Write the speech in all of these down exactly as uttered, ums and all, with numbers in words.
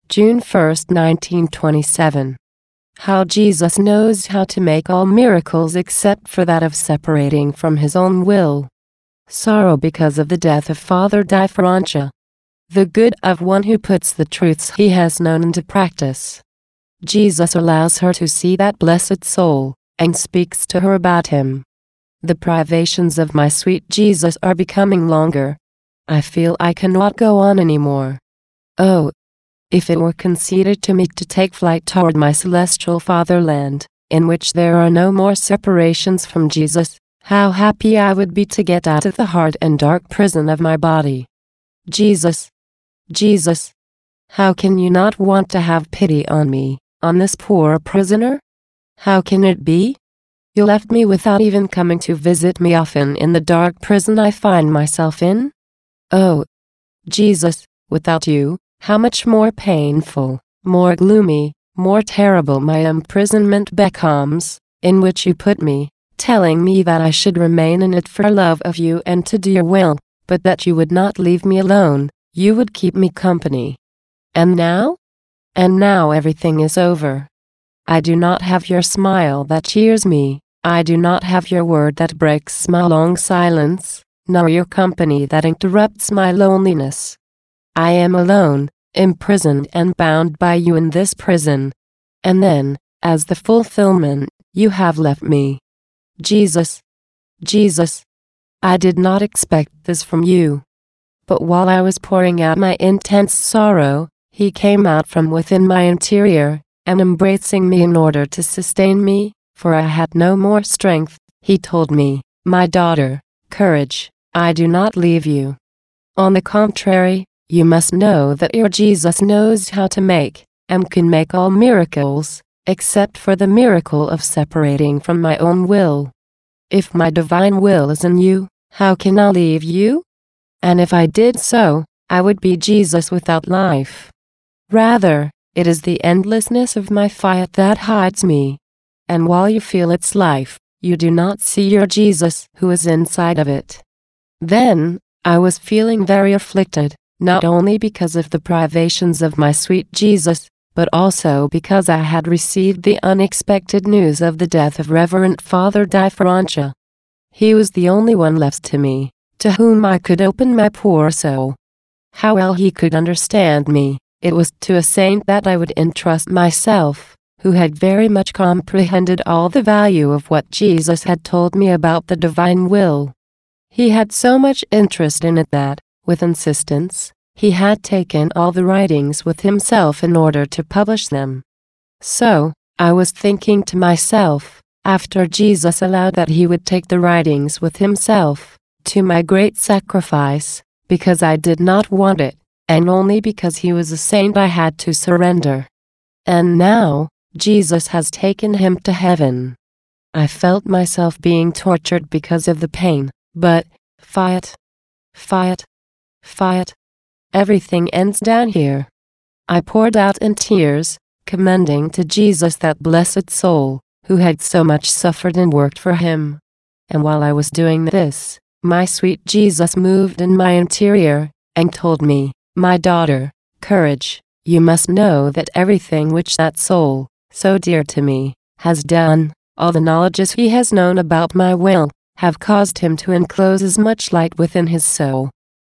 June first, nineteen twenty-seven. How Jesus knows how to make all miracles except for that of separating from his own will. Sorrow because of the death of Father Differentia. The good of one who puts the truths he has known into practice. Jesus allows her to see that blessed soul, and speaks to her about him. The privations of my sweet Jesus are becoming longer. I feel I cannot go on anymore. Oh, if it were conceded to me to take flight toward my celestial fatherland, in which there are no more separations from Jesus, how happy I would be to get out of the hard and dark prison of my body. Jesus, Jesus, how can you not want to have pity on me, on this poor prisoner? How can it be? You left me without even coming to visit me often in the dark prison I find myself in? Oh, Jesus, without you, how much more painful, more gloomy, more terrible my imprisonment becomes, in which you put me, telling me that I should remain in it for love of you and to do your will, but that you would not leave me alone, you would keep me company. And now? And now everything is over. I do not have your smile that cheers me, I do not have your word that breaks my long silence, nor your company that interrupts my loneliness. I am alone, imprisoned and bound by you in this prison. And then, as the fulfillment, you have left me. Jesus, Jesus, I did not expect this from you. But while I was pouring out my intense sorrow, he came out from within my interior, and embracing me in order to sustain me, for I had no more strength, he told me, my daughter, courage, I do not leave you. On the contrary, you must know that your Jesus knows how to make, and can make all miracles, except for the miracle of separating from my own will. If my divine will is in you, how can I leave you? And if I did so, I would be Jesus without life. Rather, it is the endlessness of my fiat that hides me. And while you feel its life, you do not see your Jesus who is inside of it. Then, I was feeling very afflicted, not only because of the privations of my sweet Jesus, but also because I had received the unexpected news of the death of Reverend Father Differentia. He was the only one left to me, to whom I could open my poor soul. How well he could understand me, it was to a saint that I would entrust myself, who had very much comprehended all the value of what Jesus had told me about the divine will. He had so much interest in it that, with insistence, he had taken all the writings with himself in order to publish them. So, I was thinking to myself, after Jesus allowed that he would take the writings with himself, to my great sacrifice, because I did not want it, and only because he was a saint I had to surrender. And now, Jesus has taken him to heaven. I felt myself being tortured because of the pain, but, fiat, fiat, fiat, everything ends down here. I poured out in tears, commending to Jesus that blessed soul, who had so much suffered and worked for him. And while I was doing this, my sweet Jesus moved in my interior, and told me, my daughter, courage, you must know that everything which that soul, so dear to me, has done, all the knowledges he has known about my will, have caused him to enclose as much light within his soul.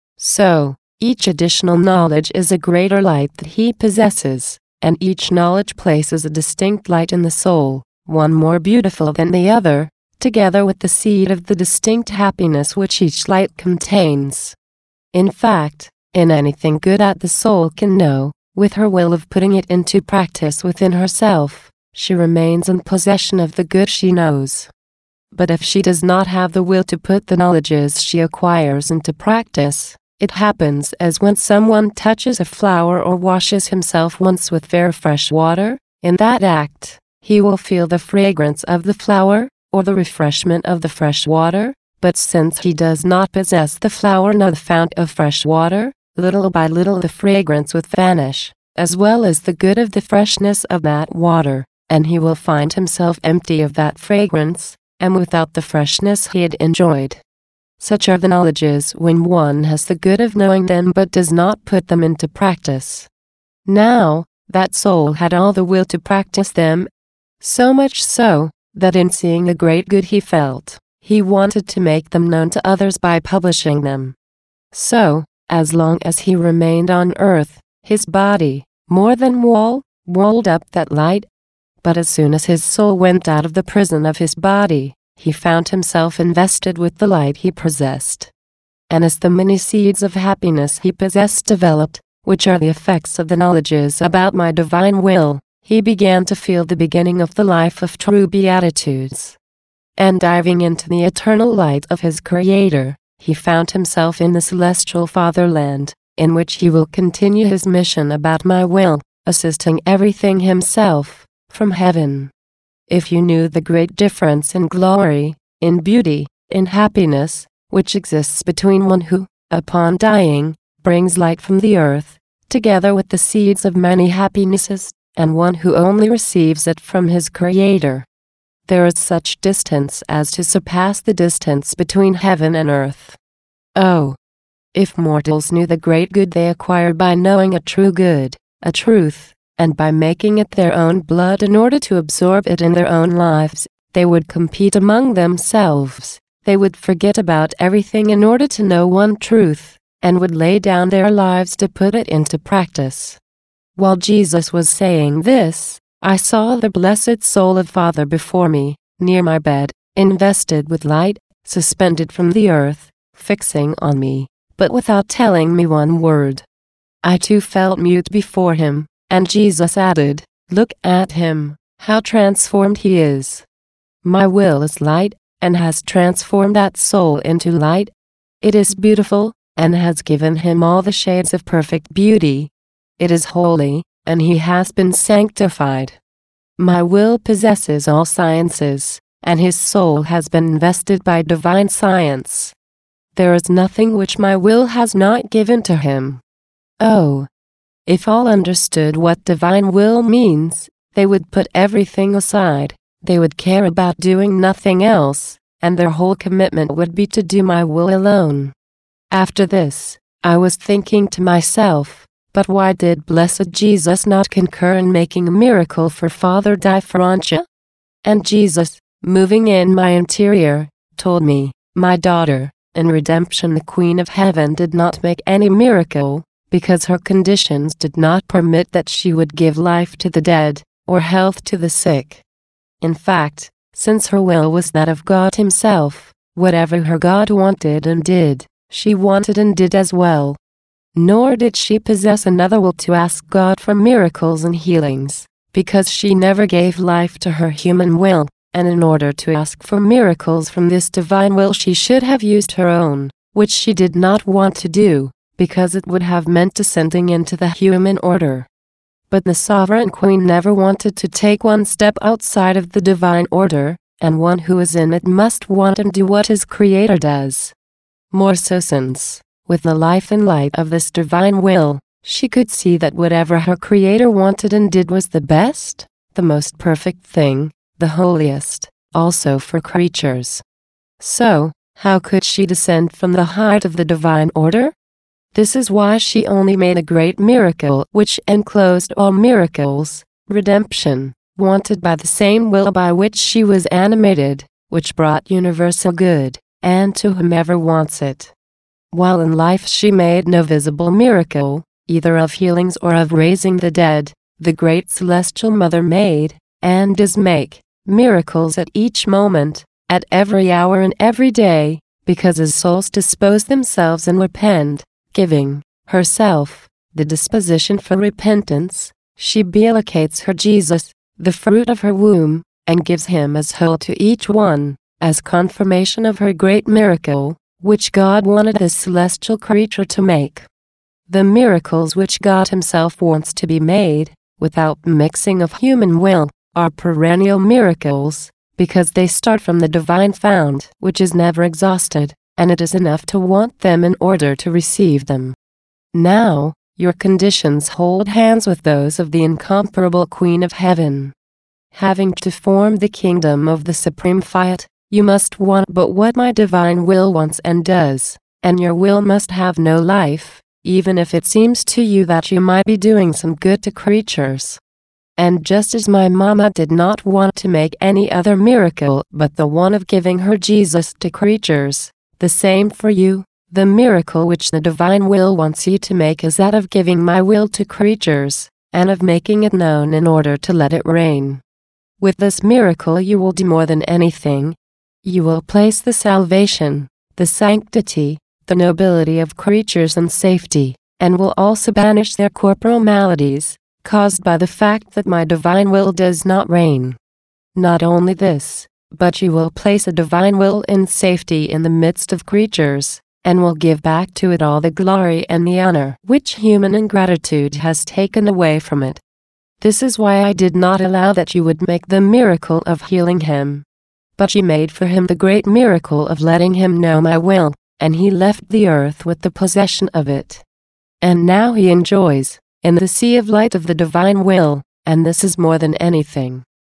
So, each additional knowledge is a greater light that he possesses, and each knowledge places a distinct light in the soul, one more beautiful than the other, together with the seed of the distinct happiness which each light contains. In fact, in anything good that the soul can know, with her will of putting it into practice within herself, she remains in possession of the good she knows. But if she does not have the will to put the knowledges she acquires into practice, it happens as when someone touches a flower or washes himself once with very fresh water. In that act, he will feel the fragrance of the flower, or the refreshment of the fresh water, but since he does not possess the flower nor the fount of fresh water, little by little the fragrance will vanish, as well as the good of the freshness of that water, and he will find himself empty of that fragrance, and without the freshness he had enjoyed. Such are the knowledges when one has the good of knowing them but does not put them into practice. Now, that soul had all the will to practice them, so much so, that in seeing the great good he felt, he wanted to make them known to others by publishing them. So, as long as he remained on earth, his body, more than wall, walled up that light. But as soon as his soul went out of the prison of his body, he found himself invested with the light he possessed. And as the many seeds of happiness he possessed developed, which are the effects of the knowledges about my divine will, he began to feel the beginning of the life of true beatitudes. And diving into the eternal light of his Creator, he found himself in the celestial fatherland, in which he will continue his mission about my will, assisting everything himself, from heaven. If you knew the great difference in glory, in beauty, in happiness, which exists between one who, upon dying, brings light from the earth, together with the seeds of many happinesses, and one who only receives it from his Creator. There is such distance as to surpass the distance between heaven and earth. Oh! If mortals knew the great good they acquire by knowing a true good, a truth, and by making it their own blood in order to absorb it in their own lives, they would compete among themselves, they would forget about everything in order to know one truth, and would lay down their lives to put it into practice. While Jesus was saying this, I saw the blessed soul of Father before me, near my bed, invested with light, suspended from the earth, fixing on me, but without telling me one word. I too felt mute before him, and Jesus added, "Look at him, how transformed he is. My will is light, and has transformed that soul into light. It is beautiful, and has given him all the shades of perfect beauty. It is holy, and he has been sanctified. My will possesses all sciences, and his soul has been invested by divine science. There is nothing which my will has not given to him." Oh! If all understood what divine will means, they would put everything aside, they would care about doing nothing else, and their whole commitment would be to do my will alone. After this, I was thinking to myself, but why did blessed Jesus not concur in making a miracle for Father Di Francia? And Jesus, moving in my interior, told me, "My daughter, in redemption the Queen of Heaven did not make any miracle, because her conditions did not permit that she would give life to the dead, or health to the sick. In fact, since her will was that of God himself, whatever her God wanted and did, she wanted and did as well. Nor did she possess another will to ask God for miracles and healings, because she never gave life to her human will, and in order to ask for miracles from this divine will she should have used her own, which she did not want to do, because it would have meant descending into the human order. But the sovereign queen never wanted to take one step outside of the divine order, and one who is in it must want and do what his Creator does. More so since, with the life and light of this divine will, she could see that whatever her Creator wanted and did was the best, the most perfect thing, the holiest, also for creatures. So, how could she descend from the height of the divine order? This is why she only made a great miracle which enclosed all miracles, redemption, wanted by the same will by which she was animated, which brought universal good, and to whomever wants it. While in life she made no visible miracle, either of healings or of raising the dead, the great celestial Mother made, and does make, miracles at each moment, at every hour and every day, because as souls dispose themselves and repent, giving, herself, the disposition for repentance, she beatificates her Jesus, the fruit of her womb, and gives him as whole to each one, as confirmation of her great miracle, which God wanted this celestial creature to make. The miracles which God himself wants to be made, without mixing of human will, are perennial miracles, because they start from the divine fount which is never exhausted, and it is enough to want them in order to receive them. Now, your conditions hold hands with those of the incomparable Queen of Heaven. Having to form the kingdom of the Supreme Fiat, you must want but what my divine will wants and does, and your will must have no life, even if it seems to you that you might be doing some good to creatures. And just as my mama did not want to make any other miracle but the one of giving her Jesus to creatures, the same for you. The miracle which the divine will wants you to make is that of giving my will to creatures, and of making it known in order to let it reign. With this miracle you will do more than anything. You will place the salvation, the sanctity, the nobility of creatures in safety, and will also banish their corporal maladies, caused by the fact that my divine will does not reign. Not only this, but you will place a divine will in safety in the midst of creatures, and will give back to it all the glory and the honor which human ingratitude has taken away from it. This is why I did not allow that you would make the miracle of healing him. But you made for him the great miracle of letting him know my will, and he left the earth with the possession of it. And now he enjoys, in the sea of light of the divine will, and this is more than anything.